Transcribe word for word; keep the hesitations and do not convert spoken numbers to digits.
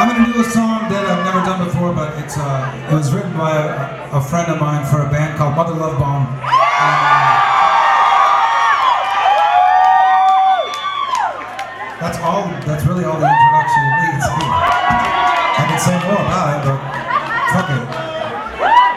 I'm gonna do a song that I've never done before, but it's uh, it was written by a, a friend of mine for a band called Mother Love Bone. And, uh, that's all. That's really all the introduction it needs. I can say more about it, but fuck it.